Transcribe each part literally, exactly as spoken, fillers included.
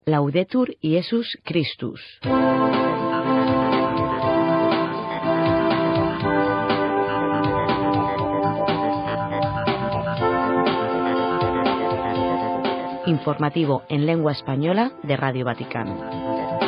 Laudetur Jesus Christus. Informativo en lengua española de Radio Vaticano.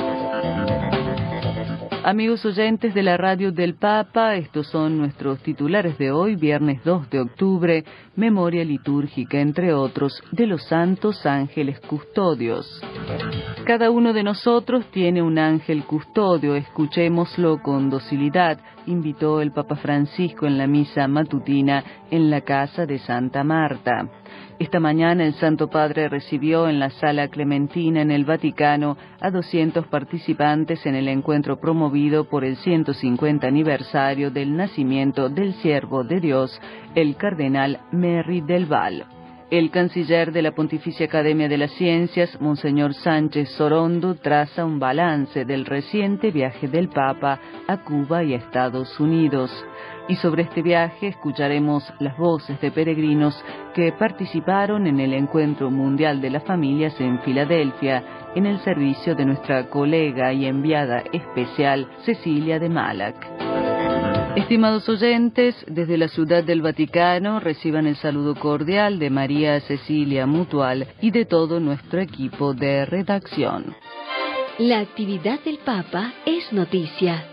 Amigos oyentes de la Radio del Papa, estos son nuestros titulares de hoy, viernes dos de octubre, memoria litúrgica, entre otros, de los santos ángeles custodios. Cada uno de nosotros tiene un ángel custodio, escuchémoslo con docilidad, invitó el Papa Francisco en la misa matutina en la casa de Santa Marta. Esta mañana el Santo Padre recibió en la Sala Clementina en el Vaticano a doscientos participantes en el encuentro promovido por el ciento cincuenta aniversario del nacimiento del siervo de Dios, el cardenal Merry del Val. El canciller de la Pontificia Academia de las Ciencias, Monseñor Sánchez Sorondo, traza un balance del reciente viaje del Papa a Cuba y a Estados Unidos. Y sobre este viaje escucharemos las voces de peregrinos que participaron en el Encuentro Mundial de las Familias en Filadelfia, en el servicio de nuestra colega y enviada especial Cecilia de Malac. Estimados oyentes, desde la Ciudad del Vaticano reciban el saludo cordial de María Cecilia Mutual y de todo nuestro equipo de redacción. La actividad del Papa es noticia.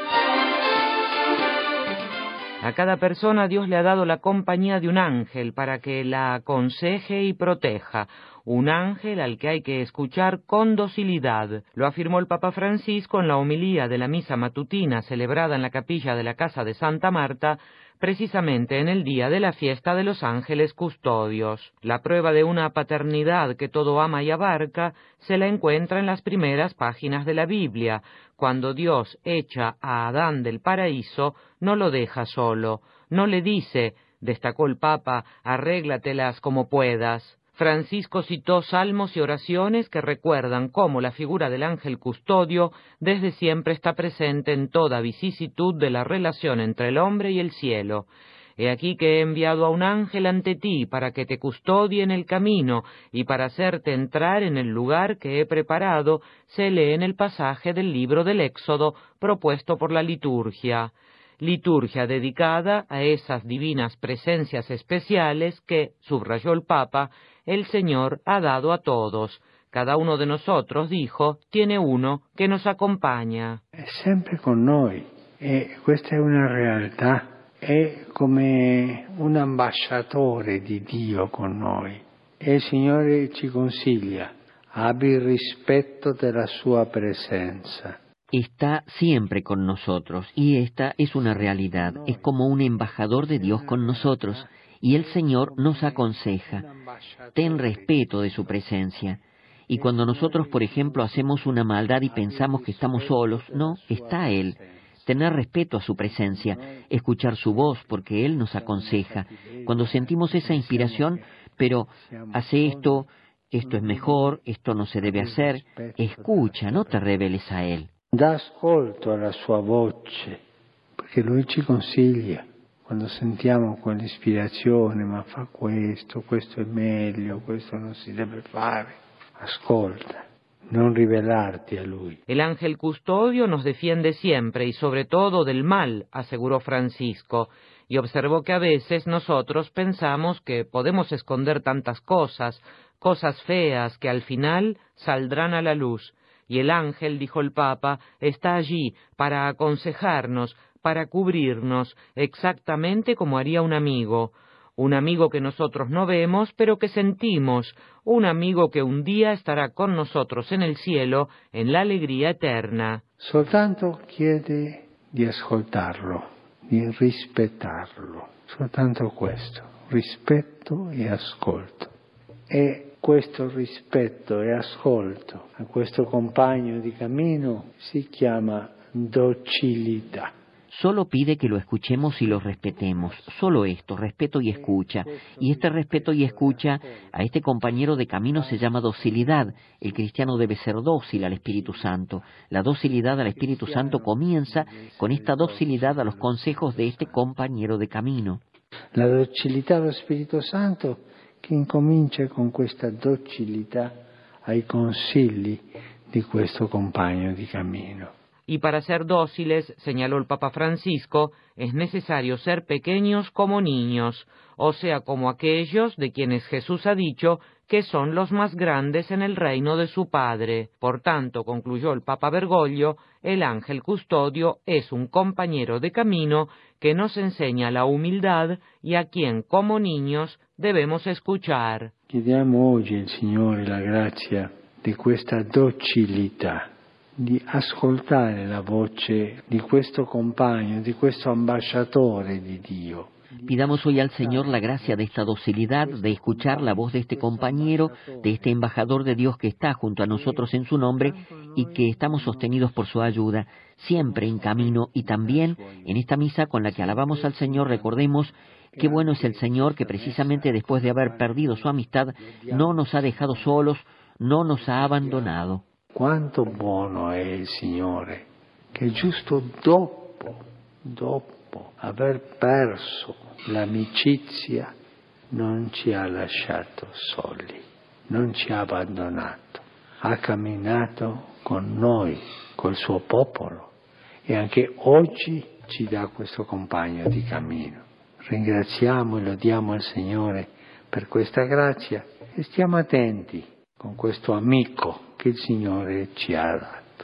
A cada persona Dios le ha dado la compañía de un ángel para que la aconseje y proteja. Un ángel al que hay que escuchar con docilidad. Lo afirmó el Papa Francisco en la homilía de la misa matutina celebrada en la capilla de la casa de Santa Marta, precisamente en el día de la fiesta de los ángeles custodios. La prueba de una paternidad que todo ama y abarca se la encuentra en las primeras páginas de la Biblia. Cuando Dios echa a Adán del paraíso, no lo deja solo. No le dice, destacó el Papa, arréglatelas como puedas. Francisco citó salmos y oraciones que recuerdan cómo la figura del ángel custodio desde siempre está presente en toda vicisitud de la relación entre el hombre y el cielo. He aquí que he enviado a un ángel ante ti para que te custodie en el camino y para hacerte entrar en el lugar que he preparado, se lee en el pasaje del libro del Éxodo propuesto por la liturgia. Liturgia dedicada a esas divinas presencias especiales que, subrayó el Papa, el Señor ha dado a todos. Cada uno de nosotros, dijo, tiene uno que nos acompaña. È sempre con noi e questa è una realtà, è come un ambasciatore di Dio con noi e il Signore ci consiglia, abbi il rispetto della sua presenza. Está siempre con nosotros, y esta es una realidad, es como un embajador de Dios con nosotros, y el Señor nos aconseja, ten respeto de su presencia. Y cuando nosotros, por ejemplo, hacemos una maldad y pensamos que estamos solos, no, está Él. Tener respeto a su presencia, escuchar su voz, porque Él nos aconseja. Cuando sentimos esa inspiración, pero hace esto, esto es mejor, esto no se debe hacer, escucha, no te rebeles a Él. Da ascolto alla sua voce, perché Lui ci consiglia. Quando sentiamo quell'ispirazione, ma fa questo, questo è meglio, questo non si deve fare, ascolta, non ribelarti a Lui. El ángel custodio nos defiende siempre y sobre todo del mal, aseguró Francisco, y observó que a veces nosotros pensamos que podemos esconder tantas cosas, cosas feas que al final saldrán a la luz. Y el ángel, dijo el Papa, está allí para aconsejarnos, para cubrirnos, exactamente como haría un amigo. Un amigo que nosotros no vemos, pero que sentimos. Un amigo que un día estará con nosotros en el cielo, en la alegría eterna. Soltanto chiede di ascoltarlo, di rispettarlo. Soltanto questo, rispetto e ascolto. E questo rispetto e ascolto a questo compagno di cammino si chiama docilità. Solo pide que lo escuchemos y lo respetemos. Solo esto, respeto y escucha. Y este respeto y escucha a este compañero de camino se llama docilidad. El cristiano debe ser dócil al Espíritu Santo. La docilidad al Espíritu Santo comienza con esta docilidad a los consejos de este compañero de camino. La docilità allo Spirito Santo che incomincia con questa docilità ai consigli di questo compagno di cammino. Y para ser dóciles, señaló el Papa Francisco, es necesario ser pequeños como niños, o sea, como aquellos de quienes Jesús ha dicho que son los más grandes en el reino de su Padre. Por tanto, concluyó el Papa Bergoglio, el ángel custodio es un compañero de camino que nos enseña la humildad y a quien, como niños, debemos escuchar. Chiediamo oggi al Signore la grazia di questa docilità, di ascoltare la voce di questo compagno, di questo ambasciatore di Dio. Pidamos hoy al Señor la gracia de esta docilidad, de escuchar la voz de este compañero, de este embajador de Dios que está junto a nosotros en su nombre y que estamos sostenidos por su ayuda, siempre en camino. Y también en esta misa con la que alabamos al Señor, recordemos qué bueno es el Señor que precisamente después de haber perdido su amistad no nos ha dejado solos, no nos ha abandonado. Quanto buono è il Signore, che giusto dopo, dopo aver perso l'amicizia, non ci ha lasciato soli, non ci ha abbandonato, ha camminato con noi, col suo popolo, e anche oggi ci dà questo compagno di cammino. Ringraziamo e lodiamo il Signore per questa grazia e stiamo attenti con questo amico che il Signore ci ha dato.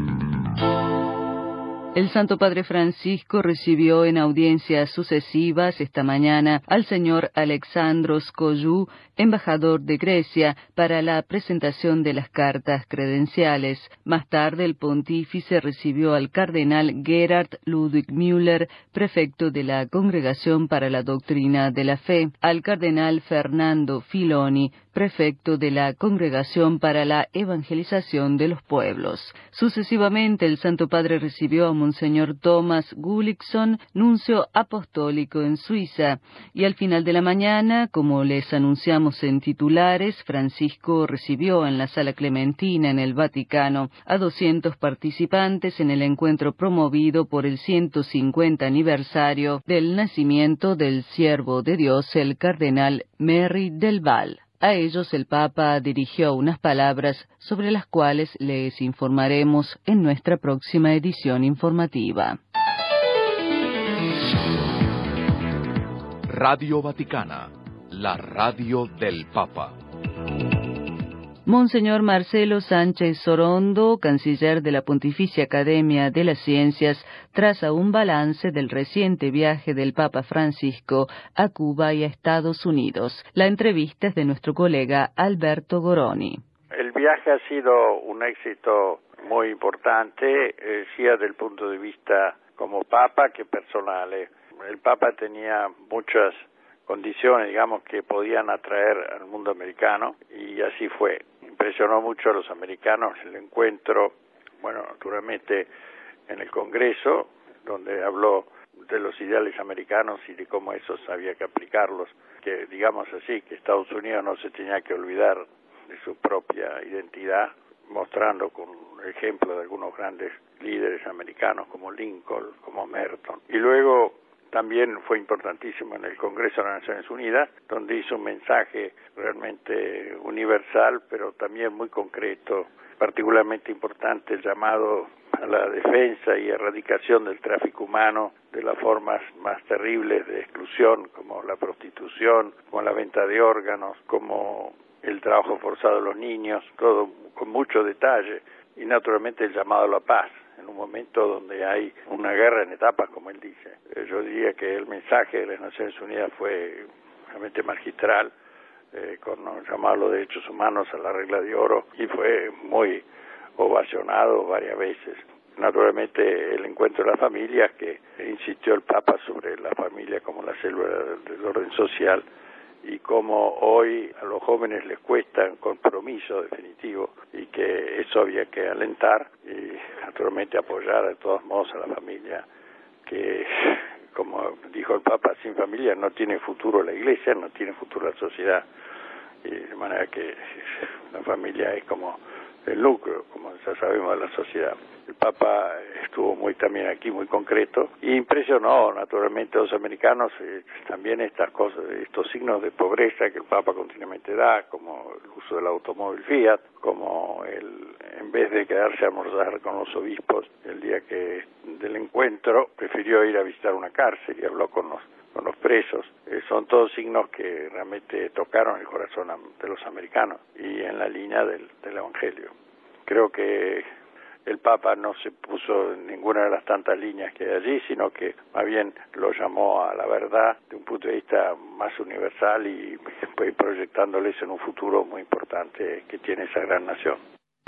El Santo Padre Francisco recibió en audiencias sucesivas esta mañana al señor Alexandros Koyou, embajador de Grecia, para la presentación de las cartas credenciales. Más tarde, el pontífice recibió al cardenal Gerhard Ludwig Müller, prefecto de la Congregación para la Doctrina de la Fe, al cardenal Fernando Filoni, prefecto de la Congregación para la Evangelización de los Pueblos. Sucesivamente, el Santo Padre recibió a Monseñor Thomas Gullikson, nuncio apostólico en Suiza, y al final de la mañana, como les anunciamos en titulares, Francisco recibió en la Sala Clementina en el Vaticano a doscientos participantes en el encuentro promovido por el ciento cincuenta aniversario del nacimiento del siervo de Dios, el cardenal Merry del Val. A ellos el Papa dirigió unas palabras sobre las cuales les informaremos en nuestra próxima edición informativa. Radio Vaticana, la radio del Papa. Monseñor Marcelo Sánchez Sorondo, canciller de la Pontificia Academia de las Ciencias, traza un balance del reciente viaje del Papa Francisco a Cuba y a Estados Unidos. La entrevista es de nuestro colega Alberto Goroni. El viaje ha sido un éxito muy importante, eh, sia del punto de vista como Papa que personale. El Papa tenía muchas condiciones, digamos, que podían atraer al mundo americano, y así fue. Impresionó mucho a los americanos el encuentro, bueno, naturalmente en el Congreso, donde habló de los ideales americanos y de cómo esos había que aplicarlos, que digamos así, que Estados Unidos no se tenía que olvidar de su propia identidad, mostrando con ejemplo de algunos grandes líderes americanos como Lincoln, como Merton. Y luego también fue importantísimo en el Congreso de las Naciones Unidas, donde hizo un mensaje realmente universal, pero también muy concreto, particularmente importante, el llamado a la defensa y erradicación del tráfico humano, de las formas más terribles de exclusión, como la prostitución, como la venta de órganos, como el trabajo forzado de los niños, todo con mucho detalle, y naturalmente el llamado a la paz, en un momento donde hay una guerra en etapas, como él dice. Yo diría que el mensaje de las Naciones Unidas fue realmente magistral, eh, con un llamado a los derechos humanos, a la regla de oro, y fue muy ovacionado varias veces. Naturalmente el encuentro de las familias, que insistió el Papa sobre la familia como la célula del orden social, y cómo hoy a los jóvenes les cuesta un compromiso definitivo, y que eso había que alentar y naturalmente apoyar de todos modos a la familia, que como dijo el Papa, sin familia no tiene futuro la Iglesia, no tiene futuro la sociedad, y de manera que la familia es como del núcleo, como ya sabemos, de la sociedad. El Papa estuvo muy también aquí, muy concreto, y impresionó naturalmente a los americanos eh, también estas cosas, estos signos de pobreza que el Papa continuamente da, como el uso del automóvil Fiat, como el, en vez de quedarse a almorzar con los obispos el día que del encuentro, prefirió ir a visitar una cárcel y habló con los con los presos. Eh, son todos signos que realmente tocaron el corazón de los americanos y en la línea del, del Evangelio. Creo que el Papa no se puso en ninguna de las tantas líneas que hay allí, sino que más bien lo llamó a la verdad de un punto de vista más universal y pues, proyectándoles en un futuro muy importante que tiene esa gran nación.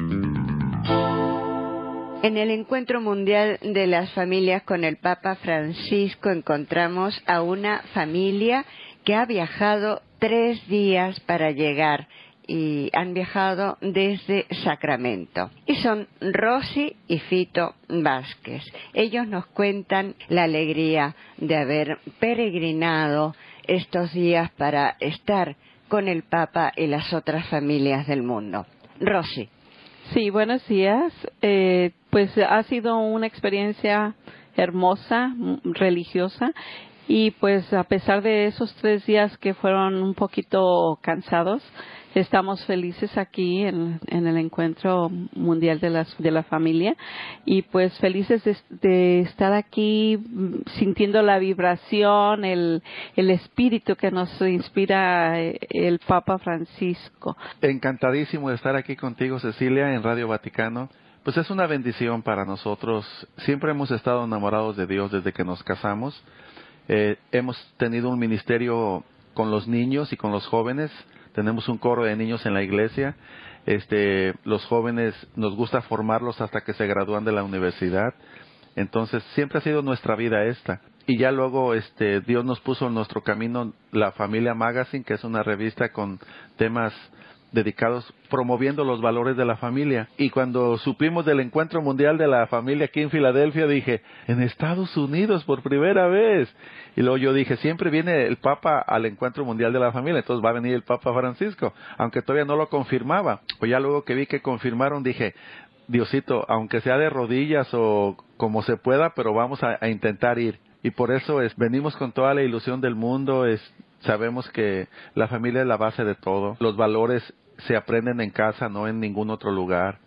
En el Encuentro Mundial de las Familias con el Papa Francisco encontramos a una familia que ha viajado tres días para llegar y han viajado desde Sacramento. Y son Rosy y Fito Vázquez. Ellos nos cuentan la alegría de haber peregrinado estos días para estar con el Papa y las otras familias del mundo. Rosy. Sí, buenos días. Eh, pues ha sido una experiencia hermosa, religiosa, y pues a pesar de esos tres días que fueron un poquito cansados, estamos felices aquí en, en el Encuentro Mundial de, las, de la Familia y pues felices de, de estar aquí sintiendo la vibración, el, el espíritu que nos inspira el Papa Francisco. Encantadísimo de estar aquí contigo, Cecilia, en Radio Vaticano. Pues es una bendición para nosotros. Siempre hemos estado enamorados de Dios desde que nos casamos. Eh, hemos tenido un ministerio con los niños y con los jóvenes. Tenemos un coro de niños en la iglesia. Este, los jóvenes nos gusta formarlos hasta que se gradúan de la universidad. Entonces siempre ha sido nuestra vida esta. Y ya luego este, Dios nos puso en nuestro camino la Familia Magazine, que es una revista con temas dedicados promoviendo los valores de la familia. Y cuando supimos del Encuentro Mundial de la Familia aquí en Filadelfia, dije, en Estados Unidos por primera vez. Y luego yo dije, siempre viene el Papa al Encuentro Mundial de la Familia, entonces va a venir el Papa Francisco, aunque todavía no lo confirmaba. Pues ya luego que vi que confirmaron, dije, Diosito, aunque sea de rodillas o como se pueda, pero vamos a, a intentar ir. Y por eso es, venimos con toda la ilusión del mundo. Es, sabemos que la familia es la base de todo. Los valores se aprenden en casa, no en ningún otro lugar.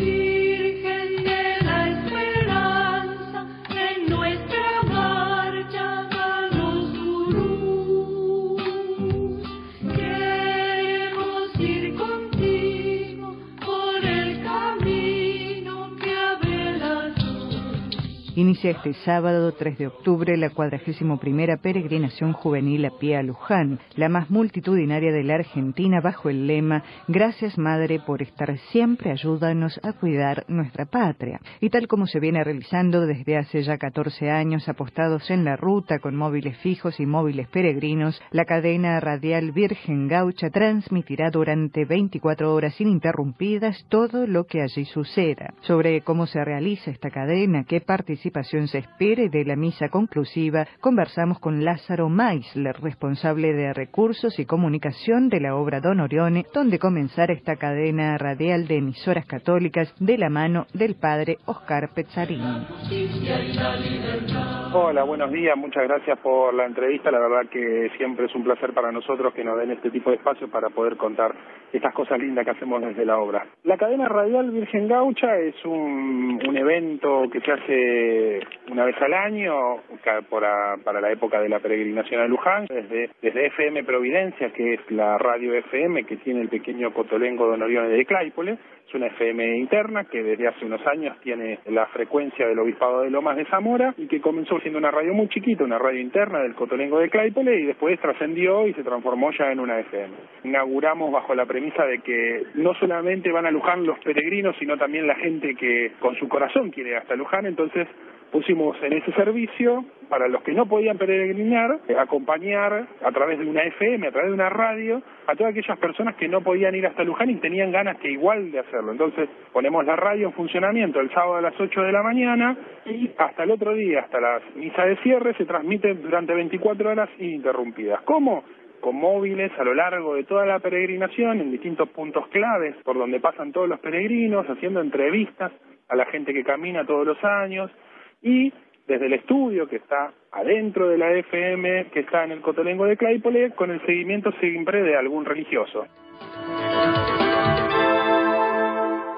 Virgen de la esperanza, en nuestra marcha danos tu luz. Queremos ir contigo por el camino que abre la luz. Inicia este sábado tres de octubre la cuadragésimo primera peregrinación juvenil a pie a Luján, la más multitudinaria de la Argentina, bajo el lema Gracias Madre por estar siempre, ayúdanos a cuidar nuestra patria. Y tal como se viene realizando desde hace ya catorce años, apostados en la ruta con móviles fijos y móviles peregrinos, la cadena radial Virgen Gaucha transmitirá durante veinticuatro horas ininterrumpidas todo lo que allí suceda. Sobre cómo se realiza esta cadena, qué participación se espere de la misa conclusiva, conversamos con Lázaro Meisler, responsable de recursos y comunicación de la obra Don Orione, donde comenzará esta cadena radial de emisoras católicas de la mano del padre Oscar Pezzarini. Hola, buenos días, muchas gracias por la entrevista. La verdad que siempre es un placer para nosotros que nos den este tipo de espacio para poder contar estas cosas lindas que hacemos desde la obra. La cadena radial Virgen Gaucha es un, un evento que se hace una vez al año para, para la época de la peregrinación a Luján, desde, desde F M Providencia, que es la radio F M que tiene el pequeño Cotolengo Don Orione de Claypole. Es una F M interna que desde hace unos años tiene la frecuencia del Obispado de Lomas de Zamora y que comenzó siendo una radio muy chiquita, una radio interna del Cotolengo de Claypole, y después trascendió y se transformó ya en una F M. Inauguramos bajo la premisa de que no solamente van a Luján los peregrinos, sino también la gente que con su corazón quiere ir hasta Luján. Entonces pusimos en ese servicio, para los que no podían peregrinar, acompañar a través de una F M, a través de una radio, a todas aquellas personas que no podían ir hasta Luján y tenían ganas que igual de hacerlo. Entonces ponemos la radio en funcionamiento el sábado a las ocho de la mañana y hasta el otro día, hasta las misas de cierre, se transmite durante veinticuatro horas ininterrumpidas. ¿Cómo? con móviles a lo largo de toda la peregrinación, en distintos puntos claves por donde pasan todos los peregrinos, haciendo entrevistas a la gente que camina todos los años, y desde el estudio que está adentro de la F M, que está en el Cotolengo de Claypole, con el seguimiento siempre de algún religioso.